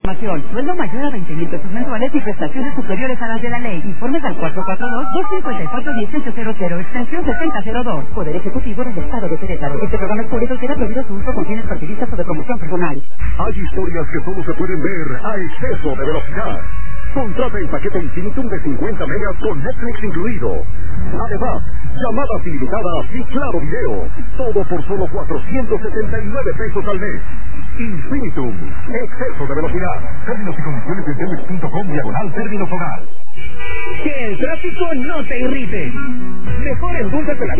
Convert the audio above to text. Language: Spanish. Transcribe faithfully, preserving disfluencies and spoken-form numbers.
Sueldo mayor a veinte mil pesos mensuales y prestaciones superiores a las de la ley. Informes al cuatro cuatro dos, dos cinco cuatro, uno ocho cero cero, extensión sesenta cero dos. Poder Ejecutivo del Estado de Querétaro. Este programa es público y queda prohibido su uso con fines partidistas o de promoción personal. Hay historias que solo se pueden ver a exceso de velocidad. Contrata el paquete Infinitum de cincuenta megas con Netflix incluido. Además, llamadas ilimitadas y claro video. Todo por solo cuatrocientos setenta y nueve pesos al mes. Infinitum, exceso de velocidad. Términos y condiciones en telmex punto com diagonal términos hogar. Que el tráfico no te irrite. Mejor endulzate la